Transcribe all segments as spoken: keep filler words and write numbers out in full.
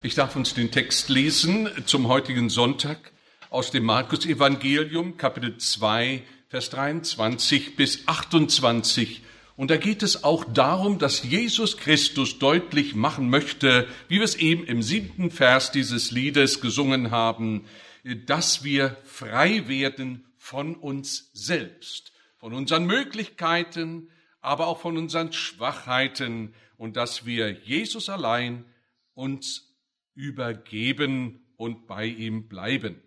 Ich darf uns den Text lesen zum heutigen Sonntag aus dem Markus-Evangelium, Kapitel zwei, Vers dreiundzwanzig bis achtundzwanzig. Und da geht es auch darum, dass Jesus Christus deutlich machen möchte, wie wir es eben im siebten Vers dieses Liedes gesungen haben, dass wir frei werden von uns selbst, von unseren Möglichkeiten, aber auch von unseren Schwachheiten und dass wir Jesus allein uns übergeben und bei ihm bleiben.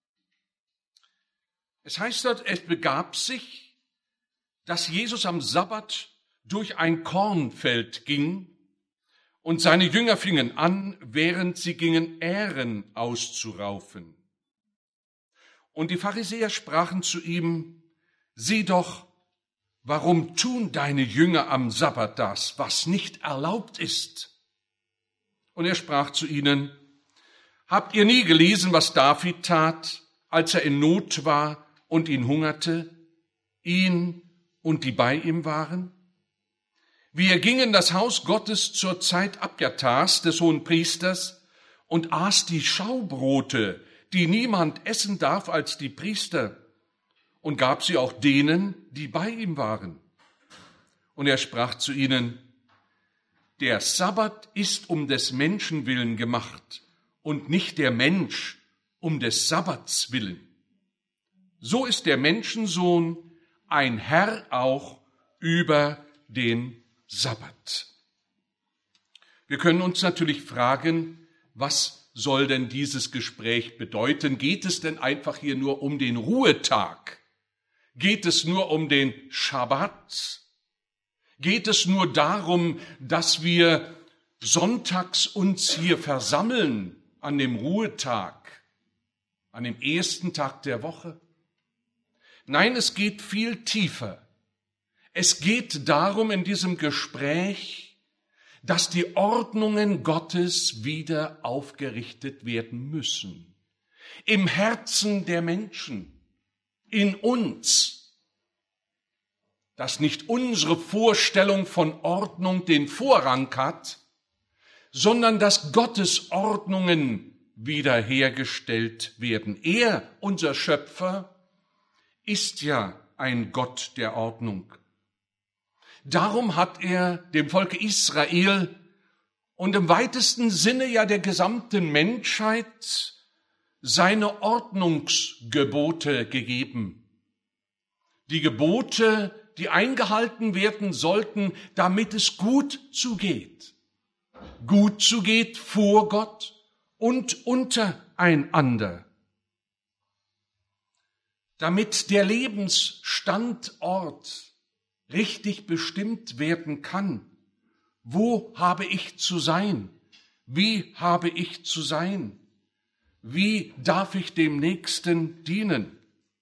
Es heißt dort, es begab sich, dass Jesus am Sabbat durch ein Kornfeld ging und seine Jünger fingen an, während sie gingen, Ähren auszuraufen. Und die Pharisäer sprachen zu ihm, sieh doch, warum tun deine Jünger am Sabbat das, was nicht erlaubt ist? Und er sprach zu ihnen, habt ihr nie gelesen, was David tat, als er in Not war und ihn hungerte, ihn und die bei ihm waren? Wie er ging in das Haus Gottes zur Zeit Abjatars, des Hohenpriesters, und aß die Schaubrote, die niemand essen darf als die Priester, und gab sie auch denen, die bei ihm waren. Und er sprach zu ihnen, der Sabbat ist um des Menschen willen gemacht und nicht der Mensch um des Sabbats willen. So ist der Menschensohn ein Herr auch über den Sabbat. Wir können uns natürlich fragen, was soll denn dieses Gespräch bedeuten? Geht es denn einfach hier nur um den Ruhetag? Geht es nur um den Schabbat? Geht es nur darum, dass wir sonntags uns hier versammeln an dem Ruhetag, an dem ersten Tag der Woche? Nein, es geht viel tiefer. Es geht darum in diesem Gespräch, dass die Ordnungen Gottes wieder aufgerichtet werden müssen. Im Herzen der Menschen, in uns. Dass nicht unsere Vorstellung von Ordnung den Vorrang hat, sondern dass Gottes Ordnungen wiederhergestellt werden. Er, unser Schöpfer, ist ja ein Gott der Ordnung. Darum hat er dem Volke Israel und im weitesten Sinne ja der gesamten Menschheit seine Ordnungsgebote gegeben. Die Gebote, die eingehalten werden sollten, damit es gut zugeht. Gut zugeht vor Gott und untereinander. Damit der Lebensstandort richtig bestimmt werden kann. Wo habe ich zu sein? Wie habe ich zu sein? Wie darf ich dem Nächsten dienen?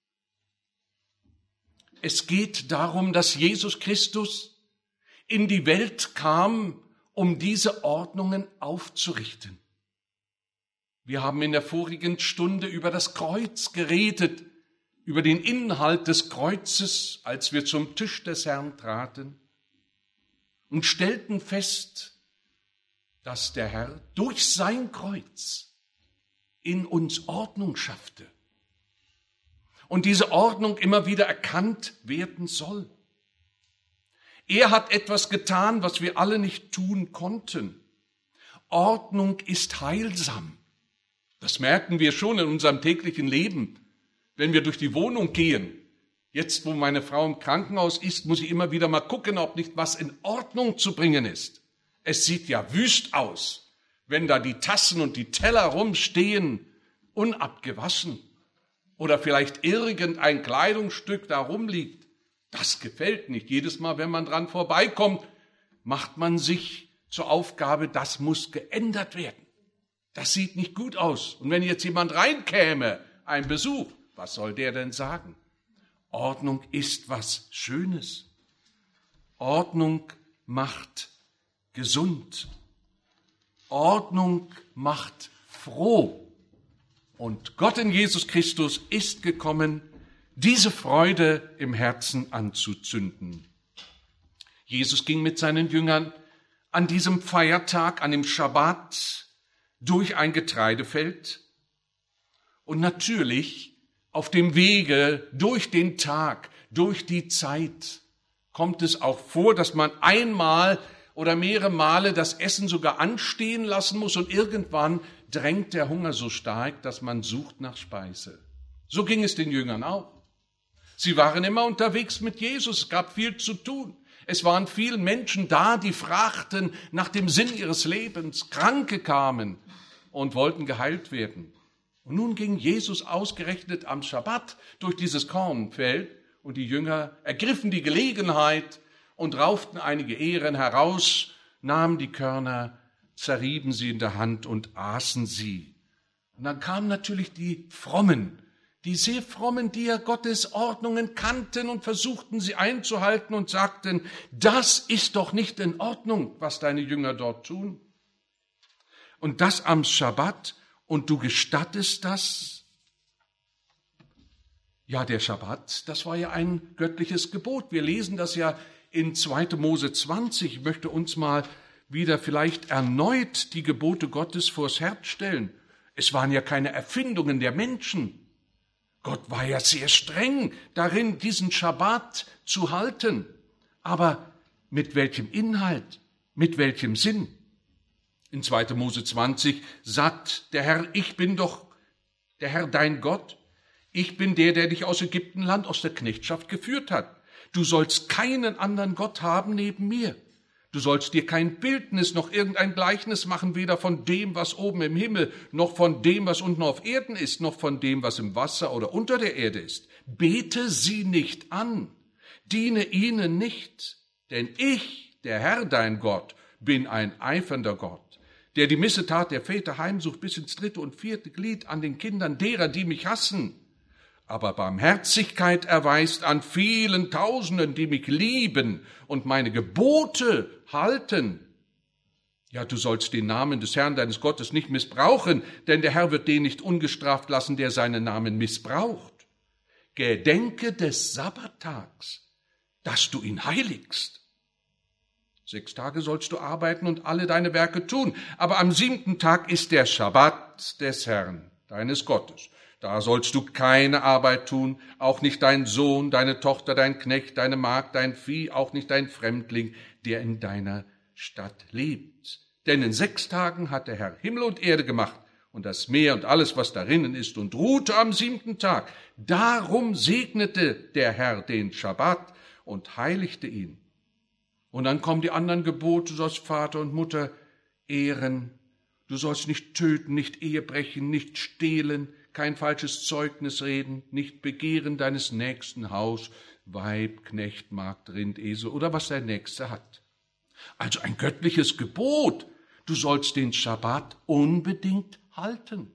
Es geht darum, dass Jesus Christus in die Welt kam, um diese Ordnungen aufzurichten. Wir haben in der vorigen Stunde über das Kreuz geredet, über den Inhalt des Kreuzes, als wir zum Tisch des Herrn traten und stellten fest, dass der Herr durch sein Kreuz in uns Ordnung schaffte. Und diese Ordnung immer wieder erkannt werden soll. Er hat etwas getan, was wir alle nicht tun konnten. Ordnung ist heilsam. Das merken wir schon in unserem täglichen Leben, wenn wir durch die Wohnung gehen. Jetzt, wo meine Frau im Krankenhaus ist, muss ich immer wieder mal gucken, ob nicht was in Ordnung zu bringen ist. Es sieht ja wüst aus, wenn da die Tassen und die Teller rumstehen, unabgewaschen. Oder vielleicht irgendein Kleidungsstück da rumliegt. Das gefällt nicht. Jedes Mal, wenn man dran vorbeikommt, macht man sich zur Aufgabe, das muss geändert werden. Das sieht nicht gut aus. Und wenn jetzt jemand reinkäme, ein Besuch, was soll der denn sagen? Ordnung ist was Schönes. Ordnung macht gesund. Ordnung macht froh. Und Gott in Jesus Christus ist gekommen, diese Freude im Herzen anzuzünden. Jesus ging mit seinen Jüngern an diesem Feiertag, an dem Schabbat, durch ein Getreidefeld und natürlich auf dem Wege durch den Tag, durch die Zeit kommt es auch vor, dass man einmal oder mehrere Male das Essen sogar anstehen lassen muss und irgendwann drängt der Hunger so stark, dass man sucht nach Speise. So ging es den Jüngern auch. Sie waren immer unterwegs mit Jesus, es gab viel zu tun. Es waren viele Menschen da, die fragten nach dem Sinn ihres Lebens. Kranke kamen und wollten geheilt werden. Und nun ging Jesus ausgerechnet am Schabbat durch dieses Kornfeld und die Jünger ergriffen die Gelegenheit und rauften einige Ähren heraus, nahmen die Körner, zerrieben sie in der Hand und aßen sie. Und dann kamen natürlich die Frommen, die sehr frommen, die ja Gottes Ordnungen kannten und versuchten sie einzuhalten und sagten, das ist doch nicht in Ordnung, was deine Jünger dort tun. Und das am Schabbat, und du gestattest das? Ja, der Schabbat, das war ja ein göttliches Gebot. Wir lesen das ja in zweiter Mose zwanzig. Ich möchte uns mal wieder vielleicht erneut die Gebote Gottes vors Herz stellen. Es waren ja keine Erfindungen der Menschen. Gott war ja sehr streng darin, diesen Schabbat zu halten. Aber mit welchem Inhalt, mit welchem Sinn? In zweiter Mose zwanzig sagt der Herr, ich bin doch der Herr dein Gott. Ich bin der, der dich aus Ägyptenland, aus der Knechtschaft geführt hat. Du sollst keinen anderen Gott haben neben mir. Du sollst dir kein Bildnis noch irgendein Gleichnis machen, weder von dem, was oben im Himmel, noch von dem, was unten auf Erden ist, noch von dem, was im Wasser oder unter der Erde ist. Bete sie nicht an, diene ihnen nicht, denn ich, der Herr dein Gott, bin ein eifernder Gott, der die Missetat der Väter heimsucht bis ins dritte und vierte Glied an den Kindern derer, die mich hassen, aber Barmherzigkeit erweist an vielen Tausenden, die mich lieben und meine Gebote halten. Ja, du sollst den Namen des Herrn deines Gottes nicht missbrauchen, denn der Herr wird den nicht ungestraft lassen, der seinen Namen missbraucht. Gedenke des Sabbattags, dass du ihn heiligst. Sechs Tage sollst du arbeiten und alle deine Werke tun, aber am siebten Tag ist der Schabbat des Herrn, deines Gottes. Da sollst du keine Arbeit tun, auch nicht dein Sohn, deine Tochter, dein Knecht, deine Magd, dein Vieh, auch nicht dein Fremdling, der in deiner Stadt lebt. Denn in sechs Tagen hat der Herr Himmel und Erde gemacht und das Meer und alles, was darinnen ist, und ruhte am siebten Tag. Darum segnete der Herr den Schabbat und heiligte ihn. Und dann kommen die anderen Gebote, du sollst Vater und Mutter ehren, du sollst nicht töten, nicht Ehe brechen, nicht stehlen, kein falsches Zeugnis reden, nicht begehren deines nächsten Haus, Weib, Knecht, Magd, Rind, Esel oder was dein Nächster hat. Also ein göttliches Gebot. Du sollst den Schabbat unbedingt halten.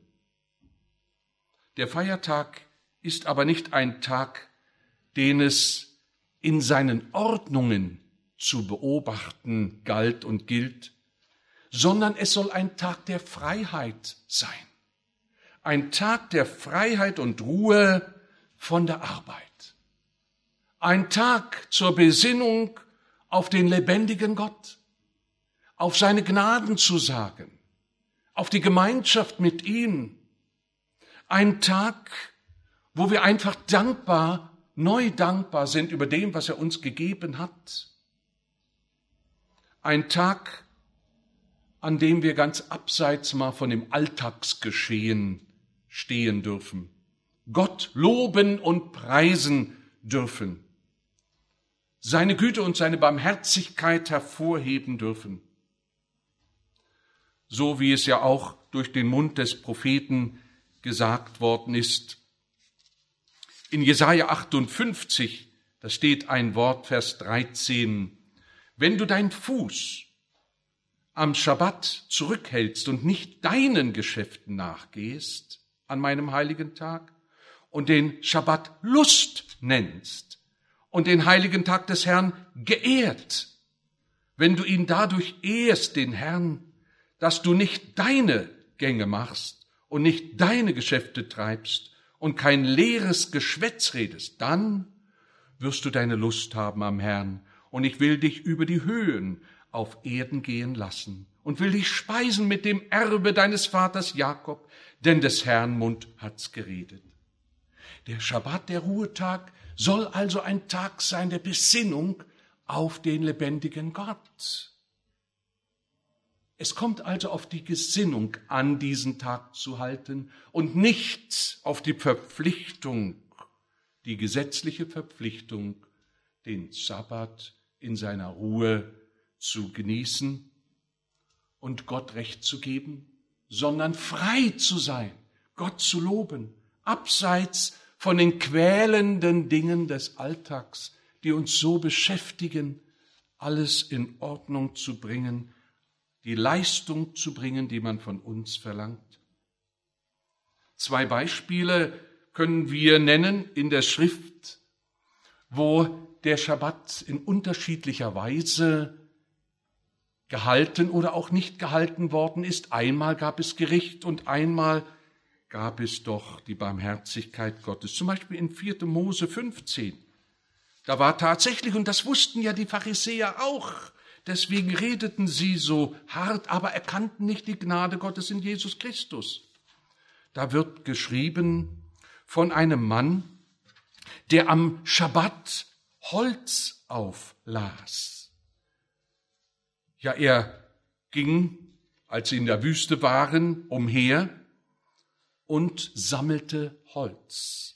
Der Feiertag ist aber nicht ein Tag, den es in seinen Ordnungen zu beobachten galt und gilt, sondern es soll ein Tag der Freiheit sein. Ein Tag der Freiheit und Ruhe von der Arbeit. Ein Tag zur Besinnung auf den lebendigen Gott, auf seine Gnaden zu sagen, auf die Gemeinschaft mit ihm. Ein Tag, wo wir einfach dankbar, neu dankbar sind über dem, was er uns gegeben hat. Ein Tag, an dem wir ganz abseits mal von dem Alltagsgeschehen stehen dürfen, Gott loben und preisen dürfen, seine Güte und seine Barmherzigkeit hervorheben dürfen. So wie es ja auch durch den Mund des Propheten gesagt worden ist. In Jesaja achtundfünfzig, da steht ein Wort, Vers dreizehn, wenn du deinen Fuß am Schabbat zurückhältst und nicht deinen Geschäften nachgehst an meinem heiligen Tag und den Schabbat Lust nennst und den heiligen Tag des Herrn geehrt, wenn du ihn dadurch ehrst, den Herrn, dass du nicht deine Gänge machst und nicht deine Geschäfte treibst und kein leeres Geschwätz redest, dann wirst du deine Lust haben am Herrn und ich will dich über die Höhen auf Erden gehen lassen und will dich speisen mit dem Erbe deines Vaters Jakob, denn des Herrn Mund hat's geredet. Der Schabbat, der Ruhetag, soll also ein Tag sein der Besinnung auf den lebendigen Gott. Es kommt also auf die Gesinnung an, diesen Tag zu halten und nicht auf die Verpflichtung, die gesetzliche Verpflichtung, den Sabbat in seiner Ruhe zu genießen und Gott Recht zu geben, sondern frei zu sein, Gott zu loben, abseits von den quälenden Dingen des Alltags, die uns so beschäftigen, alles in Ordnung zu bringen, die Leistung zu bringen, die man von uns verlangt. Zwei Beispiele können wir nennen in der Schrift, wo der Schabbat in unterschiedlicher Weise gehalten oder auch nicht gehalten worden ist. Einmal gab es Gericht und einmal gab es doch die Barmherzigkeit Gottes. Zum Beispiel in vierter Mose fünfzehn. Da war tatsächlich, und das wussten ja die Pharisäer auch, deswegen redeten sie so hart, aber erkannten nicht die Gnade Gottes in Jesus Christus. Da wird geschrieben von einem Mann, der am Schabbat Holz auflas. Ja, er ging, als sie in der Wüste waren, umher und sammelte Holz.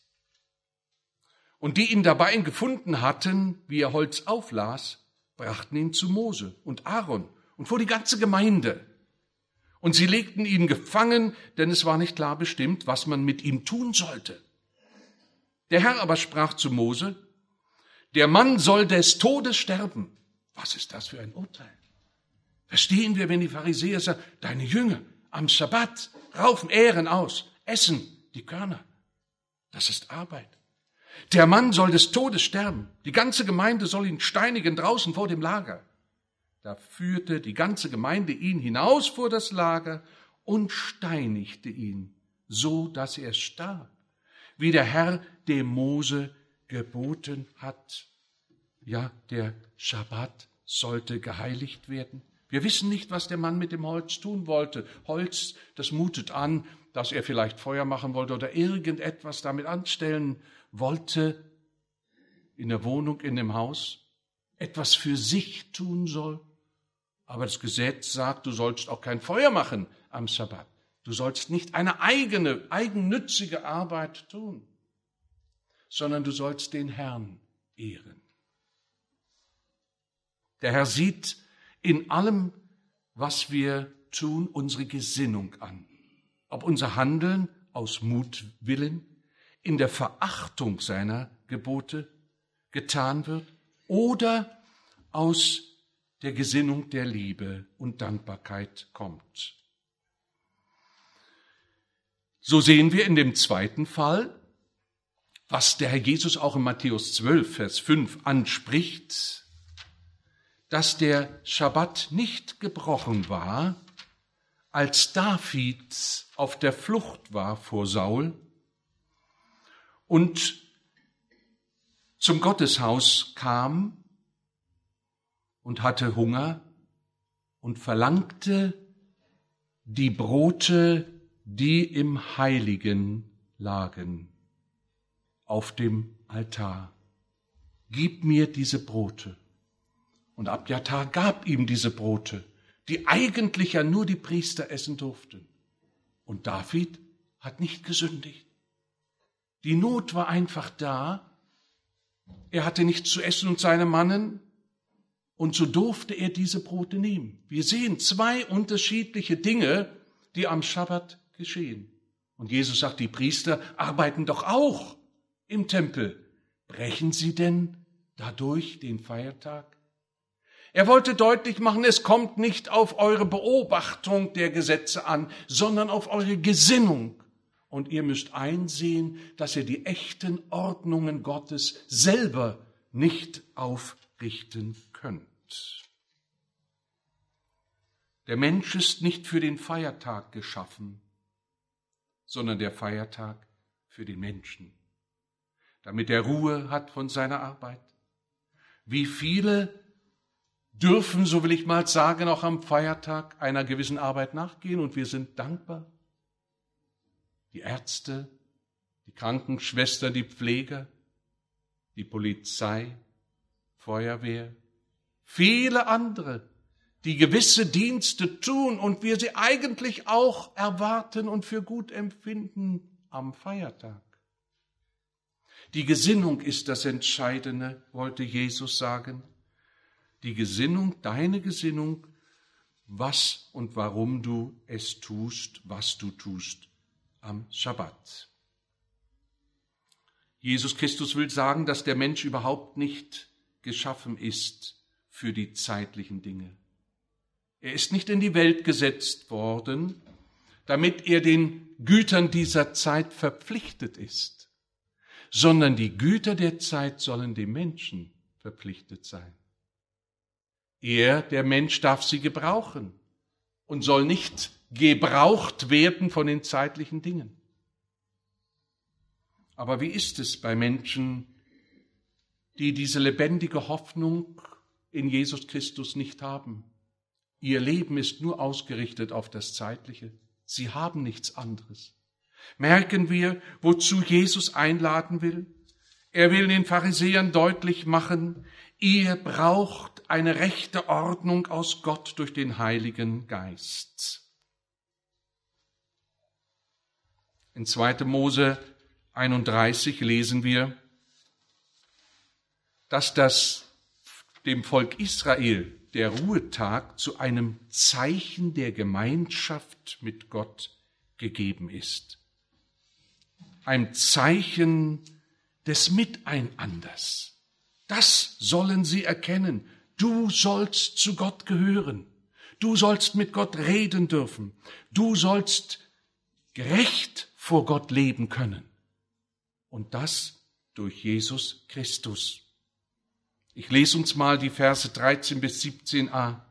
Und die ihn dabei gefunden hatten, wie er Holz auflas, brachten ihn zu Mose und Aaron und vor die ganze Gemeinde. Und sie legten ihn gefangen, denn es war nicht klar bestimmt, was man mit ihm tun sollte. Der Herr aber sprach zu Mose: Der Mann soll des Todes sterben. Was ist das für ein Urteil? Verstehen wir, wenn die Pharisäer sagen, deine Jünger am Sabbat raufen Ähren aus, essen die Körner. Das ist Arbeit. Der Mann soll des Todes sterben. Die ganze Gemeinde soll ihn steinigen draußen vor dem Lager. Da führte die ganze Gemeinde ihn hinaus vor das Lager und steinigte ihn, so dass er starb, wie der Herr dem Mose geboten hat. Ja, der Schabbat sollte geheiligt werden. Wir wissen nicht, was der Mann mit dem Holz tun wollte. Holz, das mutet an, dass er vielleicht Feuer machen wollte oder irgendetwas damit anstellen wollte in der Wohnung, in dem Haus, etwas für sich tun soll. Aber das Gesetz sagt, du sollst auch kein Feuer machen am Sabbat. Du sollst nicht eine eigene, eigennützige Arbeit tun, sondern du sollst den Herrn ehren. Der Herr sieht in allem, was wir tun, unsere Gesinnung an. Ob unser Handeln aus Mutwillen in der Verachtung seiner Gebote getan wird oder aus der Gesinnung der Liebe und Dankbarkeit kommt. So sehen wir in dem zweiten Fall, was der Herr Jesus auch in Matthäus zwölf, Vers fünf anspricht, dass der Schabbat nicht gebrochen war, als David auf der Flucht war vor Saul und zum Gotteshaus kam und hatte Hunger und verlangte die Brote, die im Heiligen lagen, auf dem Altar. Gib mir diese Brote. Und Abjatar gab ihm diese Brote, die eigentlich ja nur die Priester essen durften. Und David hat nicht gesündigt. Die Not war einfach da. Er hatte nichts zu essen und seine Mannen. Und so durfte er diese Brote nehmen. Wir sehen zwei unterschiedliche Dinge, die am Schabbat geschehen. Und Jesus sagt, die Priester arbeiten doch auch im Tempel. Brechen sie denn dadurch den Feiertag? Er wollte deutlich machen, es kommt nicht auf eure Beobachtung der Gesetze an, sondern auf eure Gesinnung. Und ihr müsst einsehen, dass ihr die echten Ordnungen Gottes selber nicht aufrichten könnt. Der Mensch ist nicht für den Feiertag geschaffen, sondern der Feiertag für den Menschen, damit er Ruhe hat von seiner Arbeit. Wie viele dürfen, so will ich mal sagen, auch am Feiertag einer gewissen Arbeit nachgehen und wir sind dankbar. Die Ärzte, die Krankenschwester, die Pfleger, die Polizei, Feuerwehr, viele andere, die gewisse Dienste tun und wir sie eigentlich auch erwarten und für gut empfinden am Feiertag. Die Gesinnung ist das Entscheidende, wollte Jesus sagen. Die Gesinnung, deine Gesinnung, was und warum du es tust, was du tust am Schabbat. Jesus Christus will sagen, dass der Mensch überhaupt nicht geschaffen ist für die zeitlichen Dinge. Er ist nicht in die Welt gesetzt worden, damit er den Gütern dieser Zeit verpflichtet ist, sondern die Güter der Zeit sollen dem Menschen verpflichtet sein. Er, der Mensch, darf sie gebrauchen und soll nicht gebraucht werden von den zeitlichen Dingen. Aber wie ist es bei Menschen, die diese lebendige Hoffnung in Jesus Christus nicht haben? Ihr Leben ist nur ausgerichtet auf das Zeitliche. Sie haben nichts anderes. Merken wir, wozu Jesus einladen will? Er will den Pharisäern deutlich machen, ihr braucht eine rechte Ordnung aus Gott durch den Heiligen Geist. In zweiter Mose einunddreißig lesen wir, dass das dem Volk Israel der Ruhetag zu einem Zeichen der Gemeinschaft mit Gott gegeben ist. Ein Zeichen des Miteinanders. Das sollen sie erkennen. Du sollst zu Gott gehören. Du sollst mit Gott reden dürfen. Du sollst gerecht vor Gott leben können. Und das durch Jesus Christus. Ich lese uns mal die Verse dreizehn bis siebzehn a.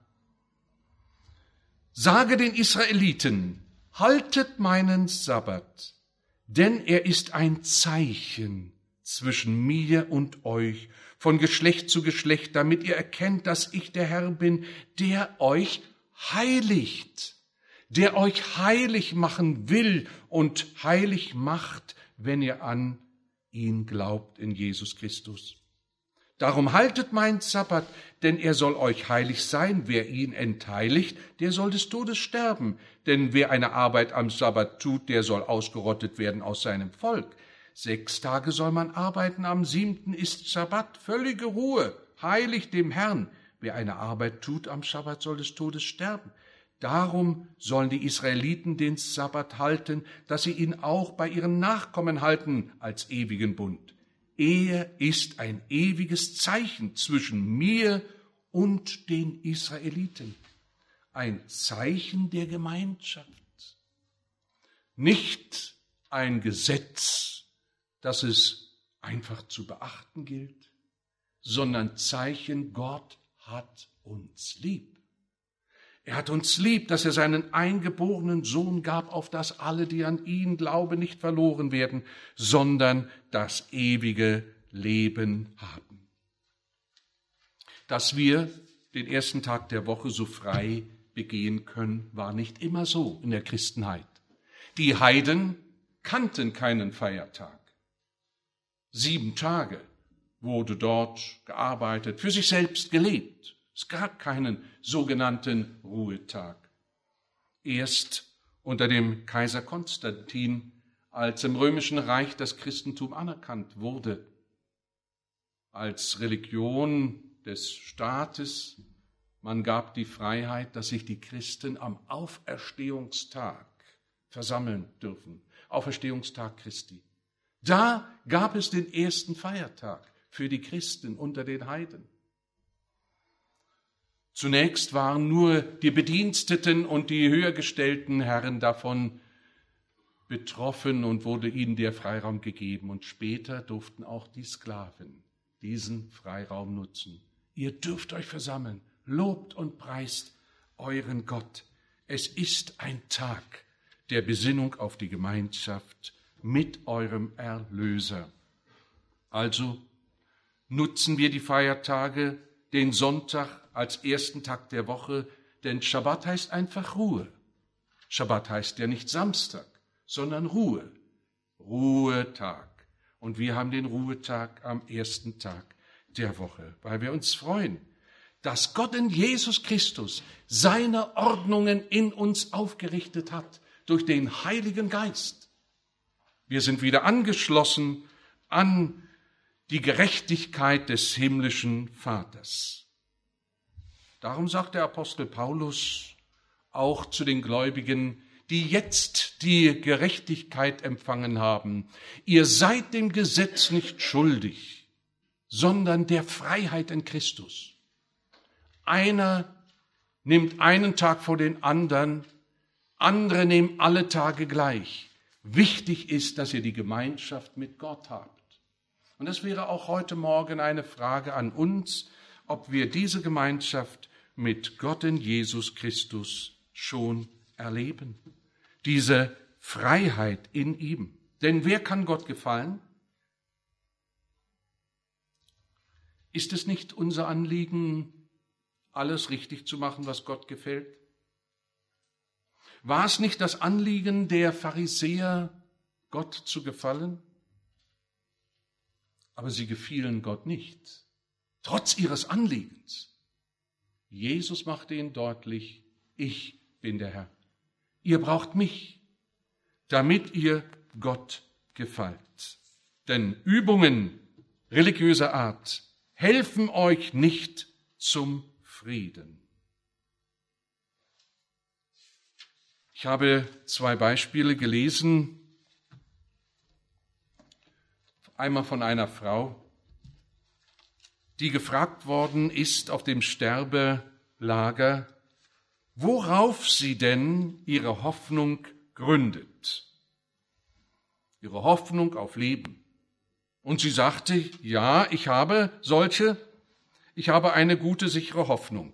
Sage den Israeliten, haltet meinen Sabbat, denn er ist ein Zeichen zwischen mir und euch, von Geschlecht zu Geschlecht, damit ihr erkennt, dass ich der Herr bin, der euch heiligt, der euch heilig machen will und heilig macht, wenn ihr an ihn glaubt in Jesus Christus. Darum haltet mein Sabbat, denn er soll euch heilig sein. Wer ihn entheiligt, der soll des Todes sterben. Denn wer eine Arbeit am Sabbat tut, der soll ausgerottet werden aus seinem Volk. Sechs Tage soll man arbeiten, am siebten ist Sabbat, völlige Ruhe, heilig dem Herrn. Wer eine Arbeit tut am Sabbat, soll des Todes sterben. Darum sollen die Israeliten den Sabbat halten, dass sie ihn auch bei ihren Nachkommen halten als ewigen Bund. Er ist ein ewiges Zeichen zwischen mir und den Israeliten. Ein Zeichen der Gemeinschaft. Nicht ein Gesetz, das es einfach zu beachten gilt, sondern Zeichen, Gott hat uns lieb. Er hat uns lieb, dass er seinen eingeborenen Sohn gab, auf dass alle, die an ihn glauben, nicht verloren werden, sondern das ewige Leben haben. Dass wir den ersten Tag der Woche so frei begehen können, war nicht immer so in der Christenheit. Die Heiden kannten keinen Feiertag. Sieben Tage wurde dort gearbeitet, für sich selbst gelebt. Es gab keinen sogenannten Ruhetag. Erst unter dem Kaiser Konstantin, als im Römischen Reich das Christentum anerkannt wurde, als Religion des Staates, man gab die Freiheit, dass sich die Christen am Auferstehungstag versammeln dürfen. Auferstehungstag Christi. Da gab es den ersten Feiertag für die Christen unter den Heiden. Zunächst waren nur die Bediensteten und die höhergestellten Herren davon betroffen und wurde ihnen der Freiraum gegeben. Und später durften auch die Sklaven diesen Freiraum nutzen. Ihr dürft euch versammeln, lobt und preist euren Gott. Es ist ein Tag der Besinnung auf die Gemeinschaft mit eurem Erlöser. Also nutzen wir die Feiertage den Sonntag als ersten Tag der Woche, denn Schabbat heißt einfach Ruhe. Schabbat heißt ja nicht Samstag, sondern Ruhe. Ruhetag. Und wir haben den Ruhetag am ersten Tag der Woche, weil wir uns freuen, dass Gott in Jesus Christus seine Ordnungen in uns aufgerichtet hat durch den Heiligen Geist. Wir sind wieder angeschlossen an die Gerechtigkeit des himmlischen Vaters. Darum sagt der Apostel Paulus auch zu den Gläubigen, die jetzt die Gerechtigkeit empfangen haben: Ihr seid dem Gesetz nicht schuldig, sondern der Freiheit in Christus. Einer nimmt einen Tag vor den anderen, andere nehmen alle Tage gleich. Wichtig ist, dass ihr die Gemeinschaft mit Gott habt. Und das wäre auch heute Morgen eine Frage an uns, ob wir diese Gemeinschaft mit Gott in Jesus Christus schon erleben. Diese Freiheit in ihm. Denn wer kann Gott gefallen? Ist es nicht unser Anliegen, alles richtig zu machen, was Gott gefällt? War es nicht das Anliegen der Pharisäer, Gott zu gefallen? Aber sie gefielen Gott nicht, trotz ihres Anliegens. Jesus machte ihnen deutlich: Ich bin der Herr. Ihr braucht mich, damit ihr Gott gefällt. Denn Übungen religiöser Art helfen euch nicht zum Frieden. Ich habe zwei Beispiele gelesen. Einmal von einer Frau, die gefragt worden ist auf dem Sterbelager, worauf sie denn ihre Hoffnung gründet. Ihre Hoffnung auf Leben. Und sie sagte: Ja, ich habe solche, ich habe eine gute, sichere Hoffnung.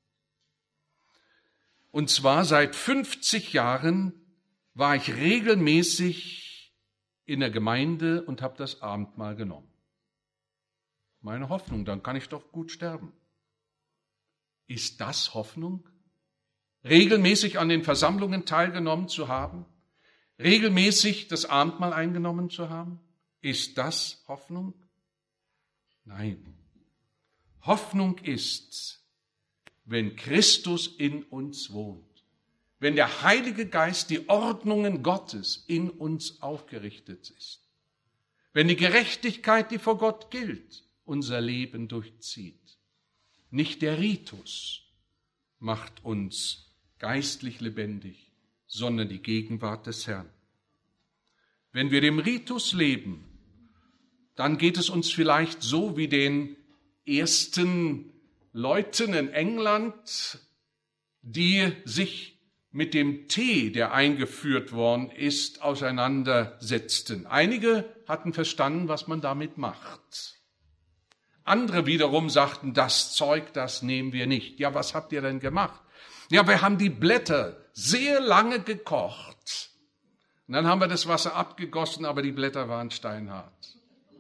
Und zwar seit fünfzig Jahren war ich regelmäßig in der Gemeinde und habe das Abendmahl genommen. Meine Hoffnung, dann kann ich doch gut sterben. Ist das Hoffnung? Regelmäßig an den Versammlungen teilgenommen zu haben? Regelmäßig das Abendmahl eingenommen zu haben? Ist das Hoffnung? Nein. Hoffnung ist, wenn Christus in uns wohnt, wenn der Heilige Geist die Ordnungen Gottes in uns aufgerichtet ist, wenn die Gerechtigkeit, die vor Gott gilt, unser Leben durchzieht. Nicht der Ritus macht uns geistlich lebendig, sondern die Gegenwart des Herrn. Wenn wir dem Ritus leben, dann geht es uns vielleicht so wie den ersten Leuten in England, die sich mit dem Tee, der eingeführt worden ist, auseinandersetzten. Einige hatten verstanden, was man damit macht. Andere wiederum sagten, das Zeug, das nehmen wir nicht. Ja, was habt ihr denn gemacht? Ja, wir haben die Blätter sehr lange gekocht. Und dann haben wir das Wasser abgegossen, aber die Blätter waren steinhart.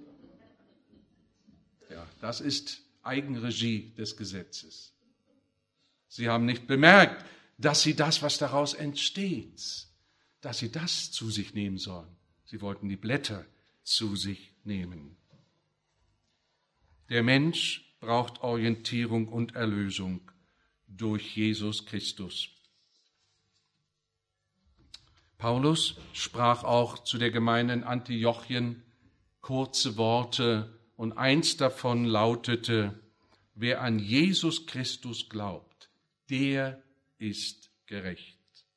Ja, das ist Eigenregie des Gesetzes. Sie haben nicht bemerkt, dass sie das, was daraus entsteht, dass sie das zu sich nehmen sollen. Sie wollten die Blätter zu sich nehmen. Der Mensch braucht Orientierung und Erlösung durch Jesus Christus. Paulus sprach auch zu der Gemeinde in Antiochien kurze Worte und eins davon lautete: Wer an Jesus Christus glaubt, der ist gerecht.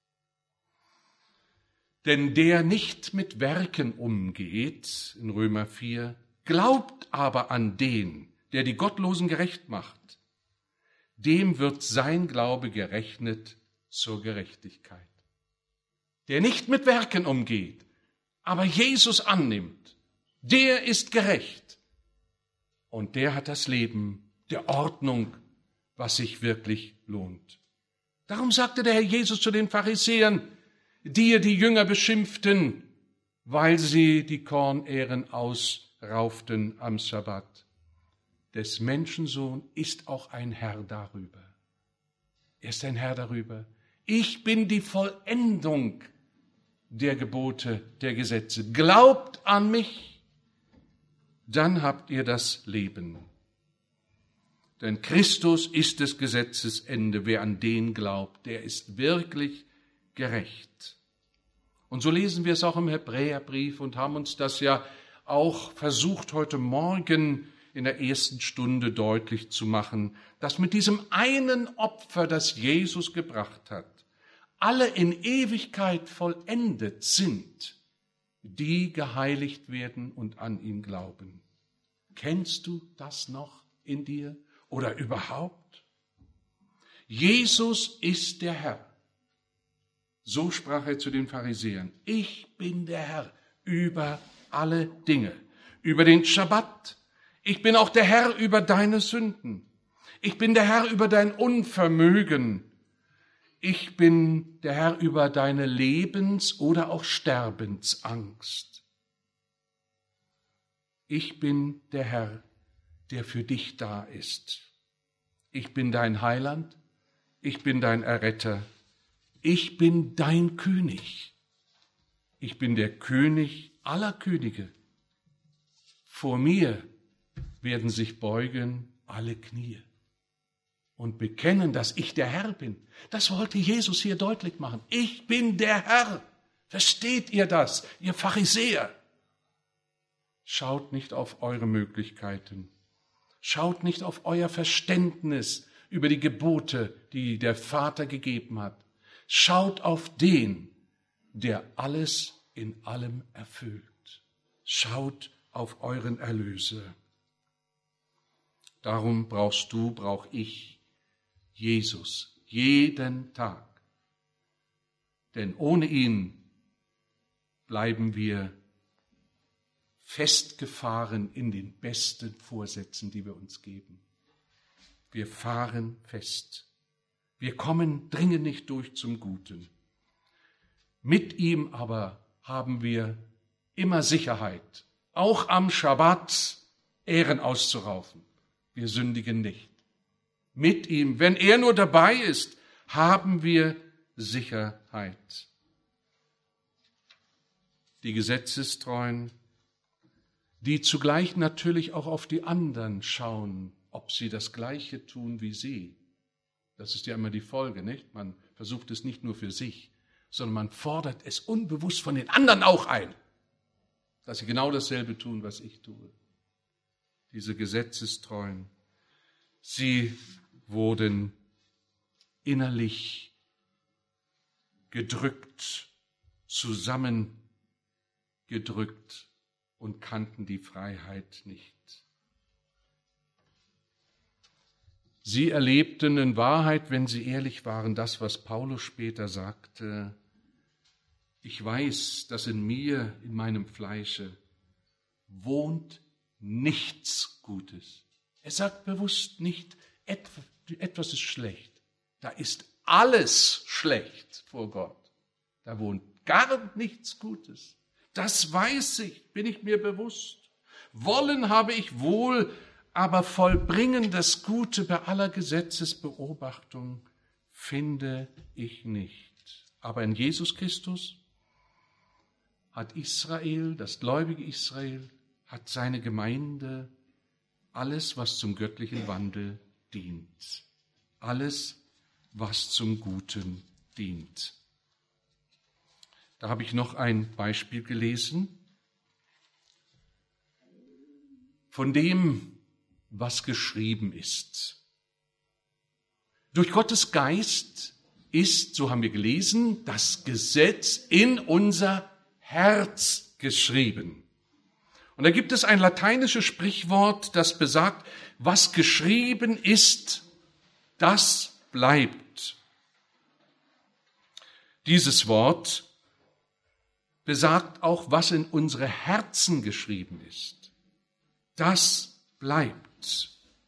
Denn der nicht mit Werken umgeht, in Römer vier, glaubt aber an den, der die Gottlosen gerecht macht, dem wird sein Glaube gerechnet zur Gerechtigkeit. Der nicht mit Werken umgeht, aber Jesus annimmt, der ist gerecht. Und der hat das Leben der Ordnung, was sich wirklich lohnt. Darum sagte der Herr Jesus zu den Pharisäern, die die Jünger beschimpften, weil sie die Kornähren ausrauften am Sabbat: des Menschensohn ist auch ein Herr darüber. Er ist ein Herr darüber. Ich bin die Vollendung der Gebote, der Gesetze. Glaubt an mich, dann habt ihr das Leben. Denn Christus ist des Gesetzes Ende. Wer an den glaubt, der ist wirklich gerecht. Und so lesen wir es auch im Hebräerbrief und haben uns das ja auch versucht, heute Morgen in der ersten Stunde deutlich zu machen, dass mit diesem einen Opfer, das Jesus gebracht hat, alle in Ewigkeit vollendet sind, die geheiligt werden und an ihn glauben. Kennst du das noch in dir oder überhaupt? Jesus ist der Herr. So sprach er zu den Pharisäern. Ich bin der Herr über alle Dinge, über den Schabbat. Ich bin auch der Herr über deine Sünden. Ich bin der Herr über dein Unvermögen. Ich bin der Herr über deine Lebens- oder auch Sterbensangst. Ich bin der Herr, der für dich da ist. Ich bin dein Heiland. Ich bin dein Erretter. Ich bin dein König. Ich bin der König aller Könige. Vor mir werden sich beugen alle Knie und bekennen, dass ich der Herr bin. Das wollte Jesus hier deutlich machen. Ich bin der Herr. Versteht ihr das, ihr Pharisäer? Schaut nicht auf eure Möglichkeiten. Schaut nicht auf euer Verständnis über die Gebote, die der Vater gegeben hat. Schaut auf den, der alles in allem erfüllt. Schaut auf euren Erlöser. Darum brauchst du, brauch ich Jesus jeden Tag. Denn ohne ihn bleiben wir festgefahren in den besten Vorsätzen, die wir uns geben. Wir fahren fest. Wir kommen, dringen nicht durch zum Guten. Mit ihm aber haben wir immer Sicherheit, auch am Schabbat Ähren auszuraufen. Wir sündigen nicht. Mit ihm, wenn er nur dabei ist, haben wir Sicherheit. Die Gesetzestreuen, die zugleich natürlich auch auf die anderen schauen, ob sie das Gleiche tun wie sie. Das ist ja immer die Folge, nicht? Man versucht es nicht nur für sich, sondern man fordert es unbewusst von den anderen auch ein, dass sie genau dasselbe tun, was ich tue. Diese Gesetzestreuen, sie wurden innerlich gedrückt, zusammengedrückt und kannten die Freiheit nicht. Sie erlebten in Wahrheit, wenn sie ehrlich waren, das, was Paulus später sagte: Ich weiß, dass in mir, in meinem Fleische, wohnt nichts Gutes. Er sagt bewusst nicht, etwas ist schlecht. Da ist alles schlecht vor Gott. Da wohnt gar nichts Gutes. Das weiß ich, bin ich mir bewusst. Wollen habe ich wohl, aber vollbringen das Gute bei aller Gesetzesbeobachtung finde ich nicht. Aber in Jesus Christus hat Israel, das gläubige Israel, hat seine Gemeinde alles, was zum göttlichen Wandel dient. Alles, was zum Guten dient. Da habe ich noch ein Beispiel gelesen von dem, was geschrieben ist. Durch Gottes Geist ist, so haben wir gelesen, das Gesetz in unser Herz geschrieben. Und da gibt es ein lateinisches Sprichwort, das besagt, was geschrieben ist, das bleibt. Dieses Wort besagt auch, was in unsere Herzen geschrieben ist. Das bleibt.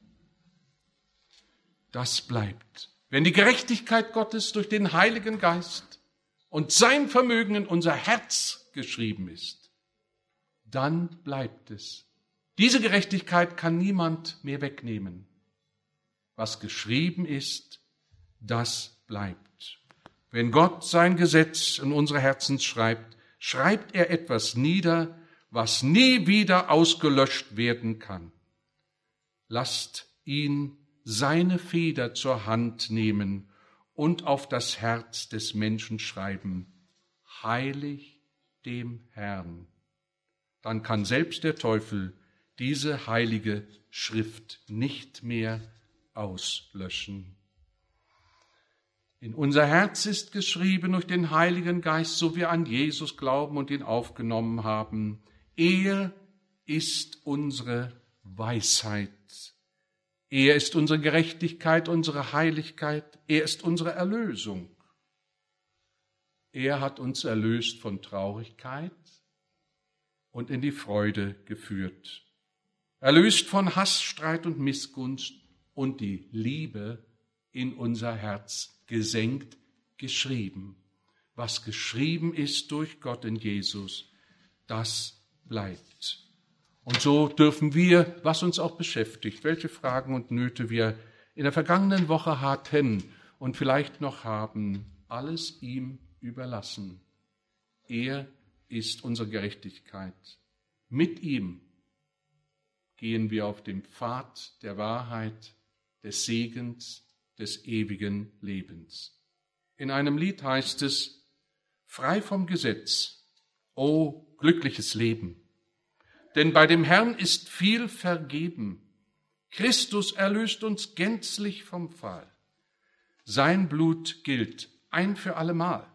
Das bleibt. Wenn die Gerechtigkeit Gottes durch den Heiligen Geist und sein Vermögen in unser Herz geschrieben ist, dann bleibt es. Diese Gerechtigkeit kann niemand mehr wegnehmen. Was geschrieben ist, das bleibt. Wenn Gott sein Gesetz in unsere Herzen schreibt, schreibt er etwas nieder, was nie wieder ausgelöscht werden kann. Lasst ihn seine Feder zur Hand nehmen und auf das Herz des Menschen schreiben, heilig dem Herrn. Dann kann selbst der Teufel diese heilige Schrift nicht mehr auslöschen. In unser Herz ist geschrieben durch den Heiligen Geist, so wir an Jesus glauben und ihn aufgenommen haben. Er ist unsere Weisheit. Er ist unsere Gerechtigkeit, unsere Heiligkeit. Er ist unsere Erlösung. Er hat uns erlöst von Traurigkeit und in die Freude geführt. Erlöst von Hass, Streit und Missgunst und die Liebe in unser Herz gesenkt, geschrieben. Was geschrieben ist durch Gott in Jesus, das bleibt. Und so dürfen wir, was uns auch beschäftigt, welche Fragen und Nöte wir in der vergangenen Woche hatten und vielleicht noch haben, alles ihm überlassen. Er ist unsere Gerechtigkeit. Mit ihm gehen wir auf dem Pfad der Wahrheit, des Segens, des ewigen Lebens. In einem Lied heißt es, frei vom Gesetz, o glückliches Leben. Denn bei dem Herrn ist viel vergeben. Christus erlöst uns gänzlich vom Fall. Sein Blut gilt ein für allemal.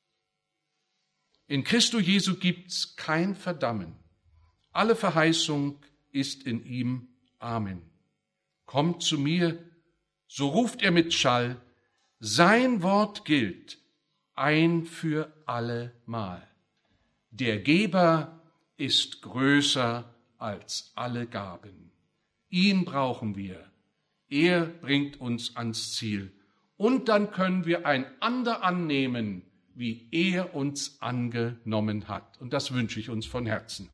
In Christo Jesu gibt's kein Verdammen. Alle Verheißung ist in ihm. Amen. Kommt zu mir, so ruft er mit Schall, sein Wort gilt ein für allemal. Der Geber ist größer als alle Gaben. Ihn brauchen wir. Er bringt uns ans Ziel. Und dann können wir einander annehmen, wie er uns angenommen hat. Und das wünsche ich uns von Herzen.